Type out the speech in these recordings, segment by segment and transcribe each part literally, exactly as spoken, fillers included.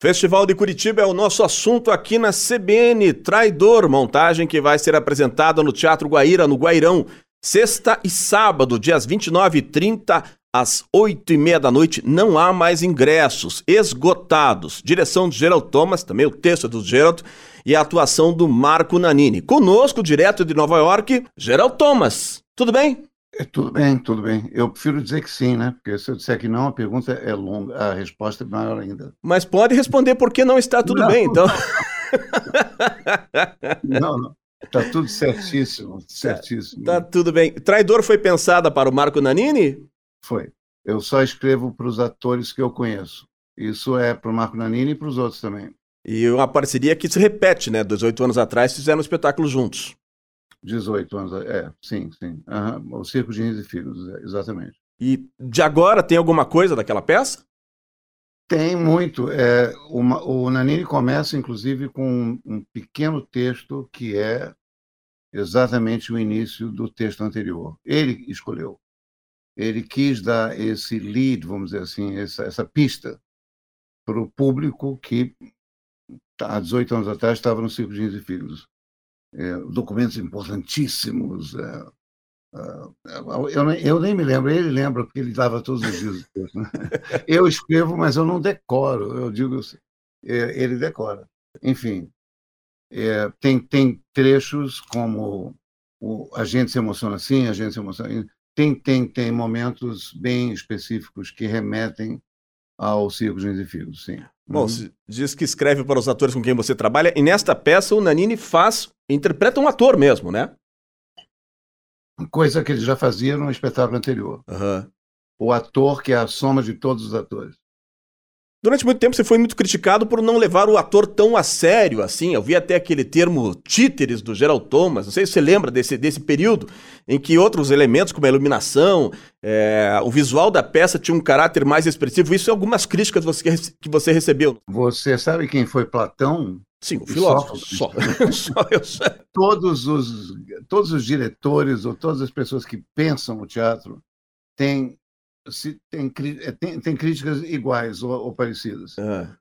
Festival de Curitiba é o nosso assunto aqui na C B N. Traidor, montagem que vai ser apresentada no Teatro Guaíra, no Guairão, sexta e sábado, dias vinte e nove e trinta, às oito e meia da noite. Não há mais ingressos, esgotados. Direção de Gerald Thomas, também o texto do Gerald, e a atuação do Marco Nanini. Conosco, direto de Nova York, Gerald Thomas. Tudo bem? É, tudo bem, tudo bem. Eu prefiro dizer que sim, né? Porque se eu disser que não, a pergunta é longa, a resposta é maior ainda. Mas pode responder por que não está tudo não, bem, então. Não, não. Está tudo certíssimo, certíssimo. Tá, tá tudo bem. Traidor foi pensada para o Marco Nanini? Foi. Eu só escrevo para os atores que eu conheço. Isso é para o Marco Nanini e para os outros também. E uma parceria que se repete, né? dezoito anos atrás fizeram um espetáculo juntos. dezoito anos, é, sim, sim. Uhum. O Circo de Rins e Filhos, exatamente. E de agora tem alguma coisa daquela peça? Tem muito. É, uma, o Nanini começa, inclusive, com um, um pequeno texto que é exatamente o início do texto anterior. Ele escolheu. Ele quis dar esse lead, vamos dizer assim, essa, essa pista para o público que há dezoito anos atrás estava no Circo de Rins e Filhos. É, documentos importantíssimos. É, é, eu, nem, eu nem me lembro, ele lembra, porque ele dava todos os dias. Né? Eu escrevo, mas eu não decoro. Eu digo, é, ele decora. Enfim, é, tem, tem trechos como o, a gente se emociona assim, a gente se emociona. Tem, tem, tem momentos bem específicos que remetem ao Circo de Rins e Filhos, sim. Bom, uhum. Diz que escreve para os atores com quem você trabalha, e nesta peça o Nanini faz, interpreta um ator mesmo, né? Coisa que ele já fazia no espetáculo anterior. Uhum. O ator que é a soma de todos os atores. Durante muito tempo você foi muito criticado por não levar o ator tão a sério assim. Eu vi até aquele termo títeres do Gerald Thomas. Não sei se você lembra desse, desse período em que outros elementos, como a iluminação, é, o visual da peça tinha um caráter mais expressivo. Isso é algumas críticas que você, que você recebeu. Você sabe quem foi Platão? Sim, o filósofo. Só. Só eu sei. Todos os, todos os diretores ou todas as pessoas que pensam o teatro têm... Se tem, tem, tem críticas iguais ou, ou parecidas. Ah.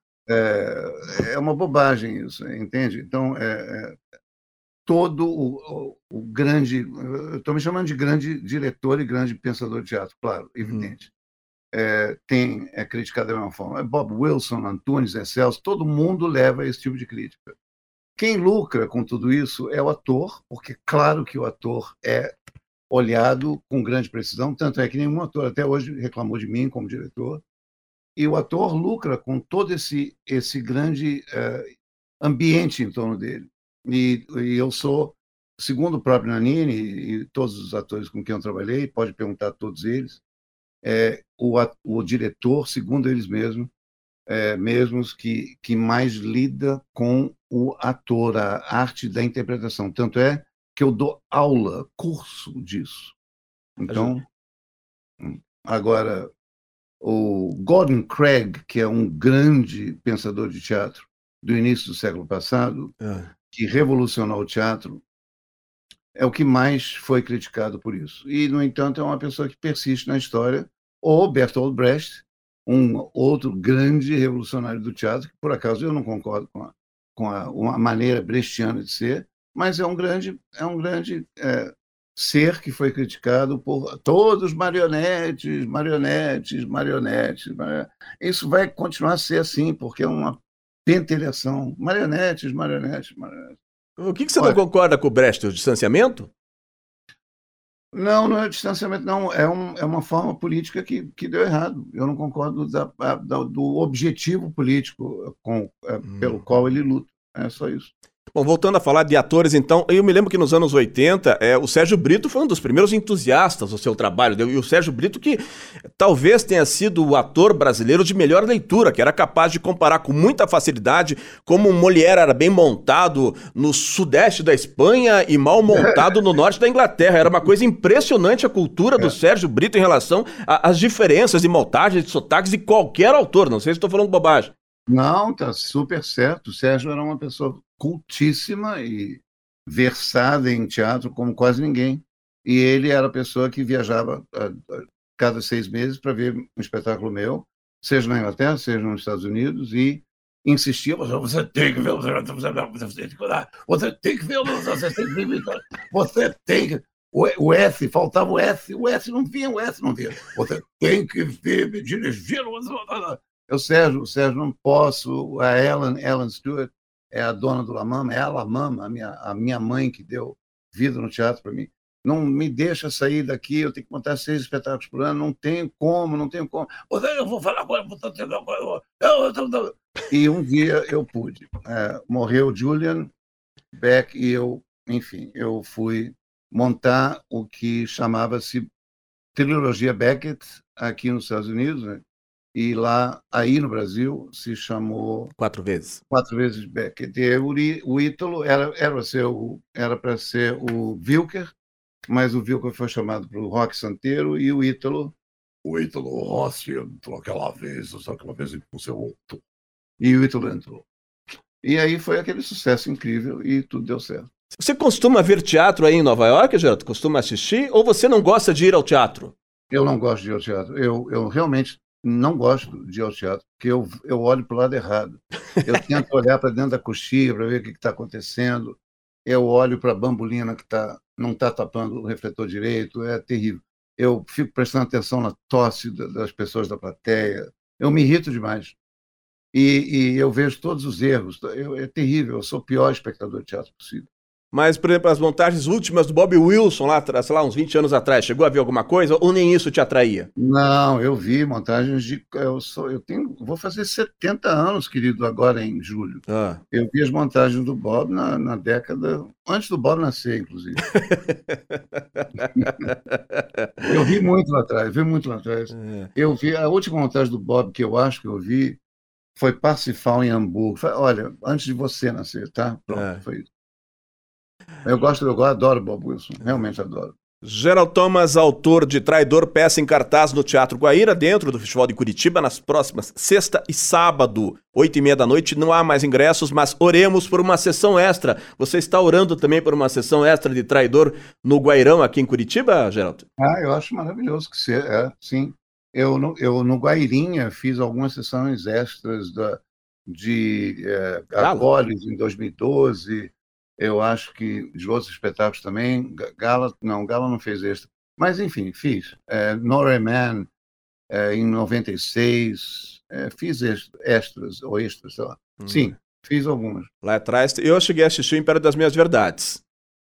É, é uma bobagem isso, entende? Então, é, é, todo o, o, o grande... Eu estou me chamando de grande diretor e grande pensador de teatro, claro, evidente. Uhum. É, tem, é criticado da mesma forma. Bob Wilson, Antunes, Excelso, todo mundo leva esse tipo de crítica. Quem lucra com tudo isso é o ator, porque claro que o ator é olhado com grande precisão, tanto é que nenhum ator até hoje reclamou de mim como diretor, e o ator lucra com todo esse, esse grande uh, ambiente em torno dele. E, e eu sou, segundo o próprio Nanini e todos os atores com quem eu trabalhei, pode perguntar a todos eles, é, o, o diretor, segundo eles mesmos, é, mesmos que, que mais lida com o ator, a arte da interpretação. Tanto é que eu dou aula, curso disso. Então, agora, o Gordon Craig, que é um grande pensador de teatro do início do século passado, é. que revolucionou o teatro, é o que mais foi criticado por isso. E, no entanto, é uma pessoa que persiste na história. Ou Bertolt Brecht, um outro grande revolucionário do teatro, que, por acaso, eu não concordo com a, com a uma maneira brechtiana de ser, mas é um grande, é um grande é, ser que foi criticado por todos marionetes, marionetes, marionetes. marionetes. Isso vai continuar a ser assim, porque é uma pentelhação. Marionetes, marionetes, marionetes. O que, que você Olha, não concorda com o Brecht? O distanciamento? Não, não é distanciamento, não. É, um, é uma forma política que, que deu errado. Eu não concordo da, da, do objetivo político com, é, hum. pelo qual ele luta. É só isso. Bom, voltando a falar de atores, então, eu me lembro que nos anos oitenta, é, o Sérgio Brito foi um dos primeiros entusiastas do seu trabalho, e o Sérgio Brito que talvez tenha sido o ator brasileiro de melhor leitura, que era capaz de comparar com muita facilidade como um Molière era bem montado no sudeste da Espanha e mal montado no norte da Inglaterra. Era uma coisa impressionante a cultura do Sérgio Brito em relação às diferenças de montagens, de sotaques de qualquer autor. Não sei se estou falando bobagem. Não, tá super certo. O Sérgio era uma pessoa cultíssima e versada em teatro como quase ninguém. E ele era a pessoa que viajava a, a cada seis meses para ver um espetáculo meu, seja na Inglaterra, seja nos Estados Unidos, e insistia, você, você tem que ver, você, você tem que cuidar, você tem que ver, você tem que ver, você tem que... O, o S, faltava o S, o S não vinha, o S não vinha. Você tem que ver, me dirigir. Eu, Sérgio, o Sérgio, não posso. A Ellen, Ellen Stewart é a dona do La Mama, é a La Mama, a minha, a minha mãe que deu vida no teatro para mim. Não me deixa sair daqui, eu tenho que montar seis espetáculos por ano, não tenho como, não tenho como. Eu vou falar agora, vou agora. E um dia eu pude. É, morreu Julian Beck e eu, enfim, eu fui montar o que chamava-se Trilogia Beckett aqui nos Estados Unidos, né? E lá, aí no Brasil, se chamou... Quatro vezes. Quatro vezes Beckett. E o, o Ítalo era era para ser o, era para ser o Wilker, mas o Wilker foi chamado para o Rock Santeiro e o Ítalo... O Ítalo Rossi entrou aquela vez, só aquela vez que você voltou. E o Ítalo entrou. E aí foi aquele sucesso incrível e tudo deu certo. Você costuma ver teatro aí em Nova York, Geraldo? Costuma assistir? Ou você não gosta de ir ao teatro? Eu não gosto de ir ao teatro. Eu, eu realmente não gosto de ir ao teatro, porque eu, eu olho para o lado errado. Eu tento olhar para dentro da coxia para ver o que está acontecendo. Eu olho para a bambolina que tá, não está tapando o refletor direito. É terrível. Eu fico prestando atenção na tosse das pessoas da plateia. Eu me irrito demais. E, e eu vejo todos os erros. Eu, é terrível. Eu sou o pior espectador de teatro possível. Mas, por exemplo, as montagens últimas do Bob Wilson, lá, sei lá, uns vinte anos atrás, chegou a ver alguma coisa ou nem isso te atraía? Não, eu vi montagens de... Eu, sou, eu tenho, vou fazer setenta anos, querido, agora em julho. Ah. Eu vi as montagens do Bob na, na década... Antes do Bob nascer, inclusive. Eu vi muito lá atrás, vi muito lá atrás. É. Eu vi... A última montagem do Bob que eu acho que eu vi foi Parsifal em Hamburgo. Foi, olha, antes de você nascer, tá? Pronto, é. Foi isso. Eu gosto, eu adoro Bob Wilson, realmente adoro. Gerald Thomas, autor de Traidor, peça em cartaz no Teatro Guaíra, dentro do Festival de Curitiba, nas próximas sexta e sábado, oito e meia da noite. Não há mais ingressos, mas oremos por uma sessão extra. Você está orando também por uma sessão extra de Traidor no Guairão, aqui em Curitiba, Gerald? Ah, eu acho maravilhoso que seja, é, sim. Eu no, eu no Guairinha fiz algumas sessões extras da, de é, Agoles em dois mil e doze. Eu acho que de outros espetáculos também, Gala, não, Gala não fez extra, mas enfim, fiz. É, Nora Man, é, em noventa e seis, é, fiz extras, ou extras, sei lá. Hum. Sim, fiz algumas. Lá atrás, eu cheguei a assistir o Império das Minhas Verdades.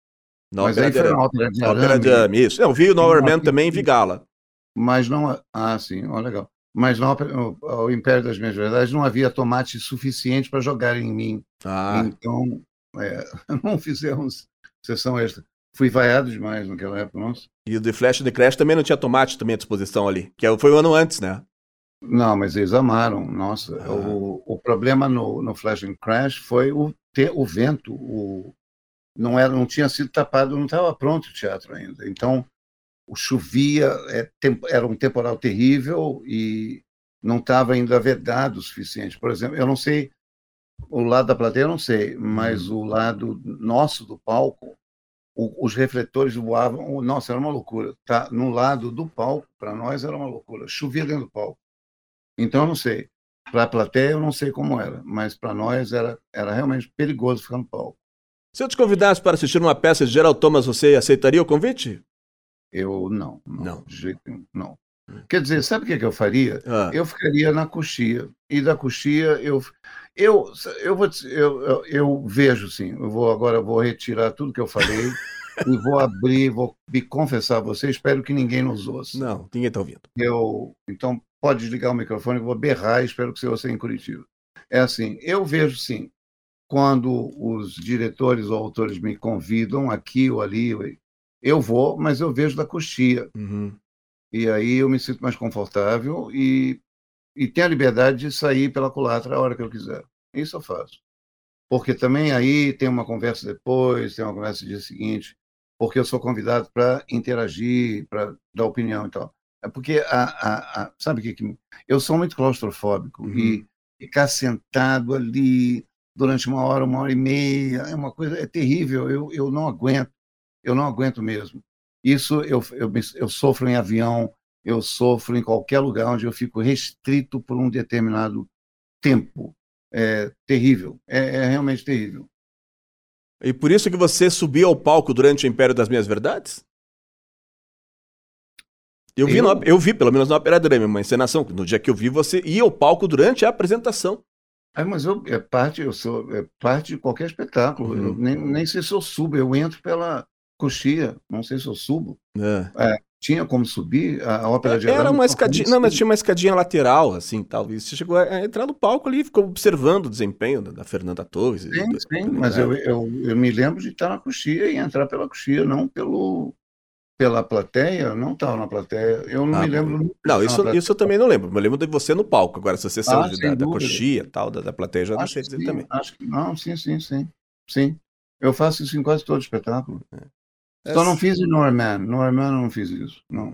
Na mas aí foi na Ópera de Arame. Ópera de Arame, isso. Eu vi o Nora Man também e vi Gala. Mas não... Ah, sim, ó, legal. Mas no o Império das Minhas Verdades não havia tomate suficiente para jogar em mim. Ah. Então... É, não fizemos sessão extra. Fui vaiado demais naquela época, nossa. E o The Flash and the Crash também não tinha tomate também à disposição ali, que foi o ano antes, né? Não, mas eles amaram, nossa. Ah. O, o problema no, no Flash and Crash foi o, ter, o vento, o, não, era, não tinha sido tapado, não estava pronto o teatro ainda. Então, o chovia, é, tem, era um temporal terrível e não estava ainda vedado o suficiente. Por exemplo, eu não sei... O lado da plateia eu não sei, mas hum. o lado nosso do palco, o, os refletores voavam, nossa, era uma loucura. Tá? No lado do palco, para nós era uma loucura, chovia dentro do palco. Então eu não sei, para a plateia eu não sei como era, mas para nós era, era realmente perigoso ficar no palco. Se eu te convidasse para assistir uma peça de Gerald Thomas, você aceitaria o convite? Eu não, não, não. de jeito nenhum, não. Quer dizer, sabe o que, que eu faria? Ah. Eu ficaria na coxia, e da coxia eu... Eu, eu, vou, eu, eu, eu vejo, sim, eu vou agora vou retirar tudo que eu falei e vou abrir, vou me confessar a você, espero que ninguém nos ouça. Não, ninguém está ouvindo. Eu, então, pode desligar o microfone, eu vou berrar e espero que você ouça em Curitiba. É assim, eu vejo, sim, quando os diretores ou autores me convidam aqui ou ali, eu vou, mas eu vejo da coxia. Uhum. E aí eu me sinto mais confortável e... E tenho a liberdade de sair pela culatra a hora que eu quiser. Isso eu faço. Porque também aí tem uma conversa depois, tem uma conversa no dia seguinte, porque eu sou convidado para interagir, para dar opinião e tal. É porque, a, a, a, sabe o que, que... Eu sou muito claustrofóbico, uhum. E ficar sentado ali durante uma hora, uma hora e meia, é uma coisa, é terrível, eu, eu não aguento, eu não aguento mesmo. Isso eu, eu, eu sofro em avião, eu sofro em qualquer lugar onde eu fico restrito por um determinado tempo. é terrível, é, é realmente terrível. E por isso que você subiu ao palco durante o Império das Minhas Verdades? Eu vi, Eu? no, eu vi pelo menos na Ópera Drama, uma encenação. No dia que eu vi, você ia ao palco durante a apresentação. Ah, mas eu, é parte, eu sou é parte de qualquer espetáculo. Uhum. Eu nem, nem sei se eu subo, eu entro pela coxia, não sei se eu subo. É. É, tinha como subir a, a Ópera de Era Arame? uma escadinha, não, mas tinha uma escadinha lateral, assim, talvez. Você chegou a entrar no palco ali e ficou observando o desempenho da Fernanda Torres. Sim, do, sim, do, mas é. eu, eu, eu me lembro de estar na coxia e entrar pela coxia, não pelo, pela plateia, não estava na plateia. Eu não Ah, me bom. lembro nunca de Não, estar na isso, plateia. isso eu também não lembro. Eu lembro de você no palco. Agora, se você saiu Ah, de- da, sem da dúvida. coxia tal, da, da plateia, já não Acho sei que dizer sim, também. acho que não, sim, sim, sim. Sim. Eu faço isso em quase todo espetáculo. É. Só não fiz em Norman. Norman eu não fiz isso, não.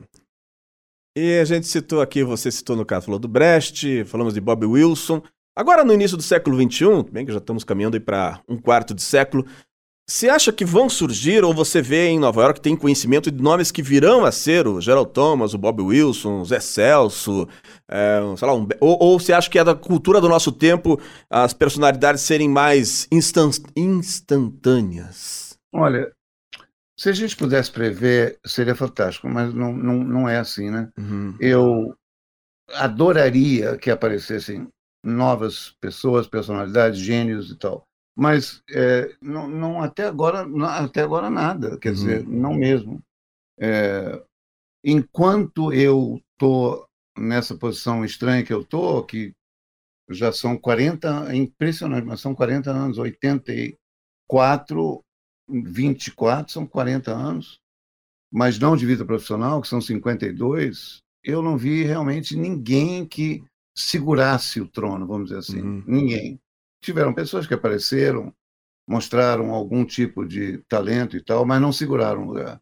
E a gente citou aqui, você citou no caso, falou do Brecht, falamos de Bob Wilson. Agora, no início do século vinte e um, bem que já estamos caminhando aí para um quarto de século, você acha que vão surgir, ou você vê em Nova York, tem conhecimento de nomes que virão a ser o Gerald Thomas, o Bob Wilson, o Zé Celso, é, sei lá, um, ou, ou você acha que é da cultura do nosso tempo as personalidades serem mais instan instantâneas? Olha, se a gente pudesse prever, seria fantástico, mas não, não, não é assim, né? Uhum. Eu adoraria que aparecessem novas pessoas, personalidades, gênios e tal. Mas é, não, não, até agora, não, até agora nada, quer Uhum. dizer, não mesmo. É, enquanto eu estou nessa posição estranha que eu estou, que já são quarenta, é impressionante, mas são quarenta anos, oitenta e quatro, vinte e quatro, são quarenta anos, mas não de vida profissional, que são cinquenta e dois, eu não vi realmente ninguém que segurasse o trono, vamos dizer assim. Uhum. Ninguém. Tiveram pessoas que apareceram, mostraram algum tipo de talento e tal, mas não seguraram o lugar.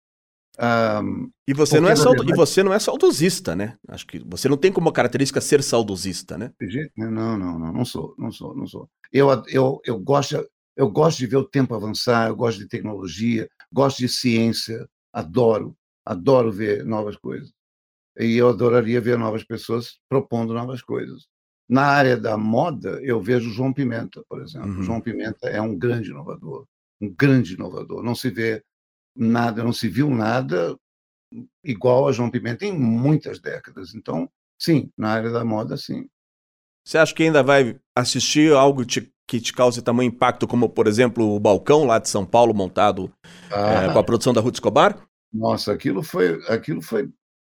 Um, e, você não é porque, saudo... verdade, e você não é saudosista, né? Acho que você não tem como característica ser saudosista, né? Não, não, não, não sou, não sou, não sou. Eu, eu, eu, gosto, eu gosto de ver o tempo avançar, eu gosto de tecnologia, gosto de ciência, adoro, adoro ver novas coisas. E eu adoraria ver novas pessoas propondo novas coisas. Na área da moda, eu vejo João Pimenta, por exemplo. Uhum. João Pimenta é um grande inovador, um grande inovador. Não se vê nada, não se viu nada igual a João Pimenta em muitas décadas. Então, sim, na área da moda, sim. Você acha que ainda vai assistir algo te, que te cause tamanho impacto, como, por exemplo, o Balcão lá de São Paulo, montado ah. é, com a produção da Ruth Escobar? Nossa, aquilo foi, aquilo foi,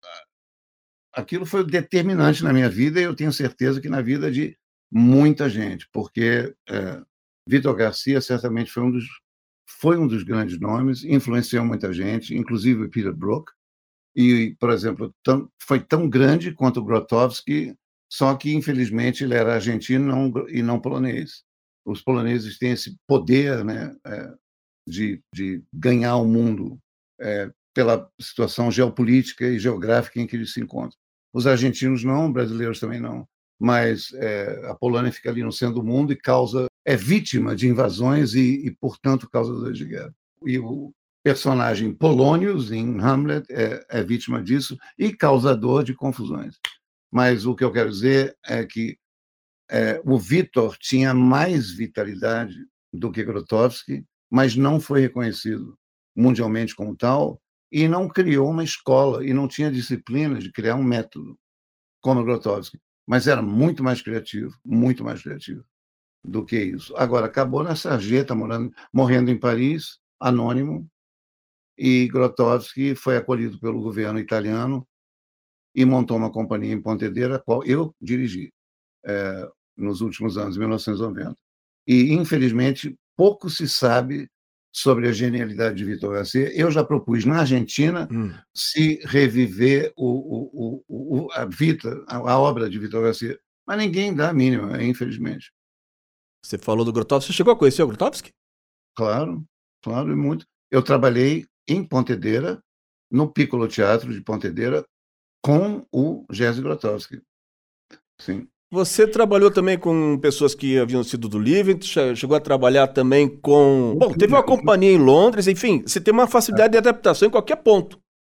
aquilo foi determinante na minha vida, e eu tenho certeza que na vida de muita gente, porque é, Vitor Garcia certamente foi um dos, foi um dos grandes nomes, influenciou muita gente, inclusive o Peter Brook, e, por exemplo, tão, foi tão grande quanto o Grotowski, só que, infelizmente, ele era argentino não, e não polonês. Os poloneses têm esse poder, né, é, de, de ganhar o mundo é, pela situação geopolítica e geográfica em que eles se encontram. Os argentinos não, brasileiros também não, mas é, a Polônia fica ali no centro do mundo e causa, é vítima de invasões e, e portanto, causador de guerra. E o personagem Polônios, em Hamlet, é, é vítima disso e causador de confusões. Mas o que eu quero dizer é que é, o Vitor tinha mais vitalidade do que Grotowski, mas não foi reconhecido mundialmente como tal e não criou uma escola e não tinha disciplina de criar um método como Grotowski, mas era muito mais criativo, muito mais criativo do que isso. Agora, acabou na sarjeta, morando, morrendo em Paris, anônimo, e Grotowski foi acolhido pelo governo italiano e montou uma companhia em Pontedera, a qual eu dirigi é, nos últimos anos, mil novecentos e noventa. E, infelizmente, pouco se sabe sobre a genialidade de Vitor Garcia. Eu já propus na Argentina hum. se reviver o, o, o, a, Vita, a, a obra de Vitor Garcia, mas ninguém dá a mínima, infelizmente. Você falou do Grotowski, você chegou a conhecer o Grotowski? Claro, claro, e muito. Eu trabalhei em Pontedera, no Piccolo Teatro de Pontedera, com o Jerzy Grotowski. Sim. Você trabalhou também com pessoas que haviam sido do Living, chegou a trabalhar também com... Bom, teve uma companhia em Londres, enfim, você tem uma facilidade de adaptação em qualquer ponto.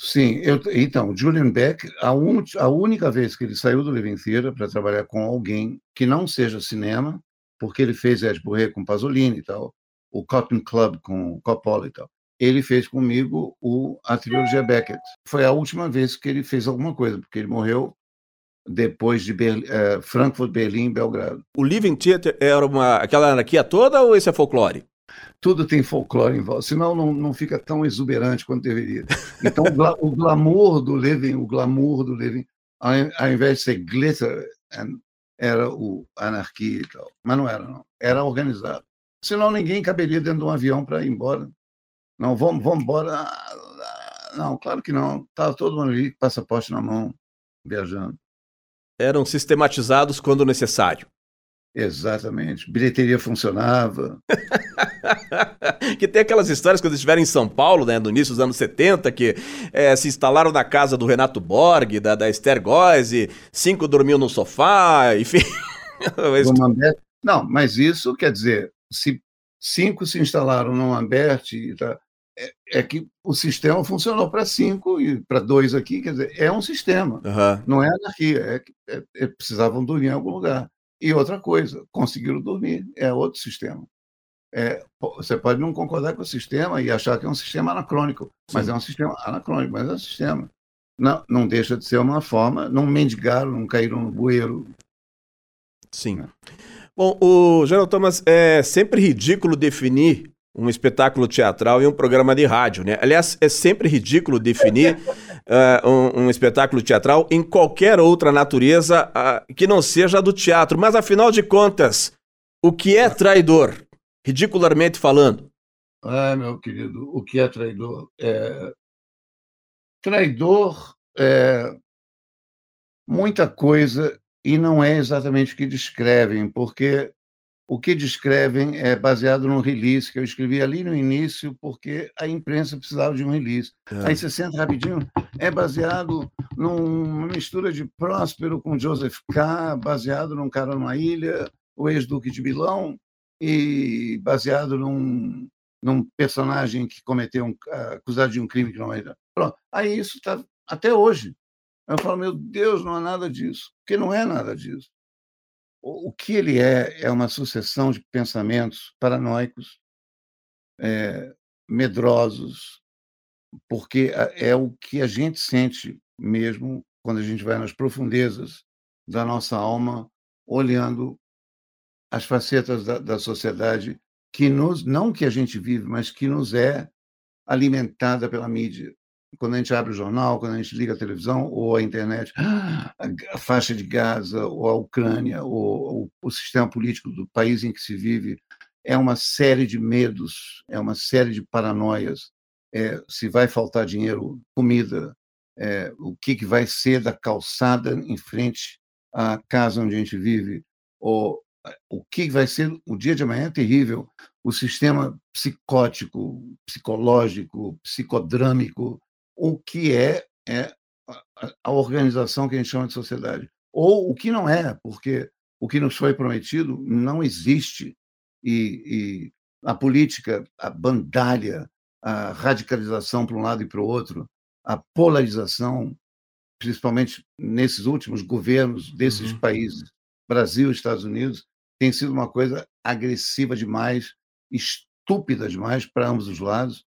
Sim, eu, então, Julian Beck, a, un, a única vez que ele saiu do Living Theater para trabalhar com alguém que não seja cinema, porque ele fez Ed Bourret com Pasolini e tal, o Cotton Club com Coppola e tal, ele fez comigo o, a trilogia Beckett. Foi a última vez que ele fez alguma coisa, porque ele morreu depois de Berlim, eh, Frankfurt, Berlim e Belgrado. O Living Theater era uma, aquela anarquia toda ou esse é folclore? Tudo tem folclore em volta, senão não, não fica tão exuberante quanto deveria. Então, o, gla, o glamour do Living, o glamour do Living, ao, ao invés de ser glitter, era o anarquia e tal. Mas não era, não. Era organizado. Senão ninguém caberia dentro de um avião para ir embora. Não, vamos, vamos embora. Não, claro que não. Estava todo mundo ali, passaporte na mão, viajando. Eram sistematizados quando necessário. Exatamente. Bilheteria funcionava. Que tem aquelas histórias quando estiveram em São Paulo, né, no início dos anos setenta, que é, se instalaram na casa do Renato Borg, da, da Esther Góes, cinco dormiam no sofá, enfim. Não, mas isso quer dizer, se cinco se instalaram no Ambert, tá, é, é que o sistema funcionou para cinco e para dois aqui, quer dizer, é um sistema, uhum. Não é anarquia, é que é, é, precisavam dormir em algum lugar. E outra coisa, conseguiram dormir, é outro sistema. É, você pode não concordar com o sistema e achar que é um sistema anacrônico, Sim. mas é um sistema anacrônico, mas é um sistema. Não, não deixa de ser uma forma, não mendigaram, não caíram no bueiro. Sim. Né? Bom, o General Thomas, é sempre ridículo definir um espetáculo teatral e um programa de rádio, né? Aliás, é sempre ridículo definir uh, um, um espetáculo teatral em qualquer outra natureza uh, que não seja a do teatro. Mas, afinal de contas, o que é traidor? Ridicularmente falando. Ah, meu querido, o que é traidor? É... Traidor é muita coisa e não é exatamente o que descrevem, porque o que descrevem é baseado num release que eu escrevi ali no início, porque a imprensa precisava de um release. É. Aí você senta rapidinho, é baseado numa mistura de Próspero com Joseph K., baseado num cara numa ilha, o ex-duque de Milão, e baseado num, num personagem que cometeu um, acusado de um crime que não é. Pronto. Aí isso está até hoje. Eu falo, meu Deus, não há nada disso, porque não é nada disso. O que ele é, é uma sucessão de pensamentos paranoicos, é, medrosos, porque é o que a gente sente mesmo quando a gente vai nas profundezas da nossa alma, olhando as facetas da, da sociedade que nos, não que a gente vive, mas que nos é alimentada pela mídia. Quando a gente abre o jornal, quando a gente liga a televisão ou a internet, a faixa de Gaza, ou a Ucrânia, ou, ou o sistema político do país em que se vive, é uma série de medos, é uma série de paranoias. É, se vai faltar dinheiro, comida, é, o que, que vai ser da calçada em frente à casa onde a gente vive, ou o que vai ser o dia de amanhã é terrível. O sistema psicótico, psicológico, psicodrâmico, o que é, é a organização que a gente chama de sociedade. Ou o que não é, porque o que nos foi prometido não existe. E, e a política, a bandalha, a radicalização para um lado e para o outro, a polarização, principalmente nesses últimos governos desses uhum. países, Brasil e Estados Unidos, tem sido uma coisa agressiva demais, estúpida demais para ambos os lados,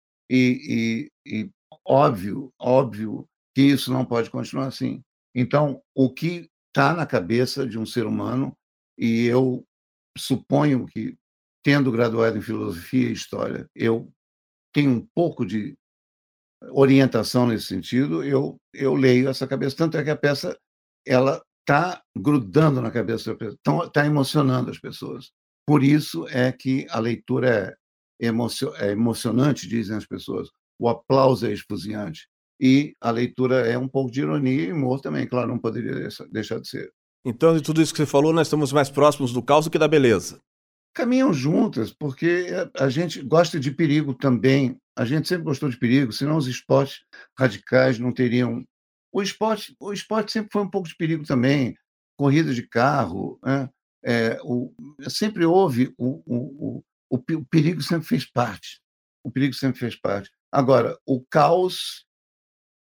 e, e, e óbvio, óbvio que isso não pode continuar assim. Então, o que está na cabeça de um ser humano, e eu suponho que, tendo graduado em filosofia e história, eu tenho um pouco de orientação nesse sentido, eu, eu leio essa cabeça, tanto é que a peça ela está grudando na cabeça da pessoa, está emocionando as pessoas. Por isso é que a leitura é, emocio, é emocionante, dizem as pessoas. O aplauso é esfuziante. E a leitura é um pouco de ironia e humor também, claro, não poderia deixar de ser. Então, de tudo isso que você falou, nós estamos mais próximos do caos do que da beleza. Caminham juntas, porque a gente gosta de perigo também. A gente sempre gostou de perigo, senão os esportes radicais não teriam... O esporte, o esporte sempre foi um pouco de perigo também, corrida de carro, né? É, o, sempre houve, o, o, o, o perigo sempre fez parte, o perigo sempre fez parte. Agora, o caos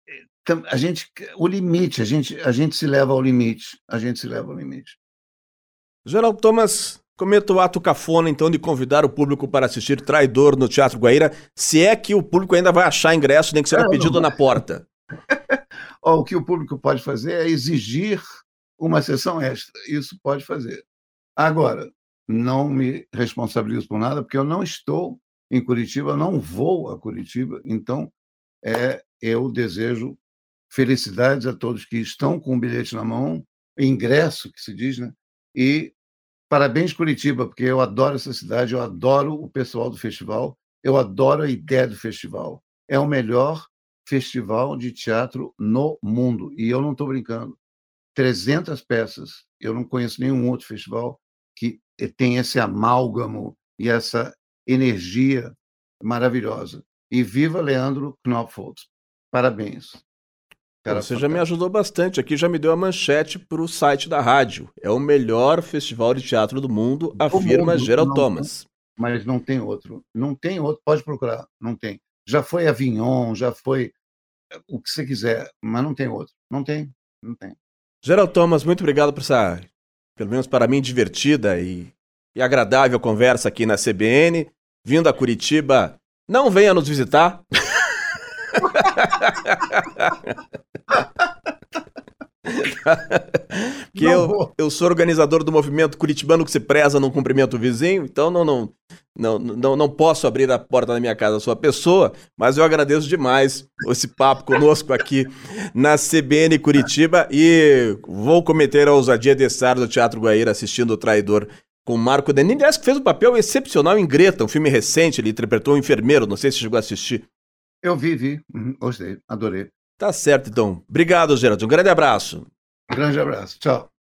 a gente, o limite, a gente, a gente se leva ao limite, a gente se leva ao limite. Geraldo Thomas, cometa o ato cafona, então, de convidar o público para assistir Traidor no Teatro Guaíra, se é que o público ainda vai achar ingresso, nem que seja pedido na porta. O que o público pode fazer é exigir uma sessão extra. Isso pode fazer. Agora, não me responsabilizo por nada, porque eu não estou em Curitiba, não vou a Curitiba, então é, eu desejo felicidades a todos que estão com o bilhete na mão, ingresso, que se diz, né? E parabéns, Curitiba, porque eu adoro essa cidade, eu adoro o pessoal do festival, eu adoro a ideia do festival. É o melhor festival de teatro no mundo, e eu não estou brincando. trezentas peças, eu não conheço nenhum outro festival que tem esse amálgamo e essa energia maravilhosa. E viva Leandro Knopfholz. Parabéns. Cara, Você fantástico. Já me ajudou bastante aqui, já me deu a manchete para o site da rádio. É o melhor festival de teatro do mundo, do afirma mundo, Geraldo Thomas. Mas não tem outro. Não tem outro, pode procurar, não tem. Já foi Avignon, já foi o que você quiser, mas não tem outro. Não tem, não tem. Geraldo Thomas, muito obrigado por essa, pelo menos para mim, divertida e, e agradável conversa aqui na C B N. Vindo a Curitiba, não venha nos visitar. Porque eu, eu sou organizador do movimento curitibano que se preza num cumprimento vizinho, então não, não, não, não, não posso abrir a porta da minha casa à sua pessoa, mas eu agradeço demais esse papo conosco aqui na C B N Curitiba e vou cometer a ousadia de estar no Teatro Guaíra assistindo O Traidor com Marco Denis, que fez um papel excepcional em Greta, um filme recente, ele interpretou um enfermeiro, não sei se chegou a assistir. Eu vi, vi, gostei, adorei. Tá certo, então. Obrigado, Geraldo. Um grande abraço. Um grande abraço. Tchau.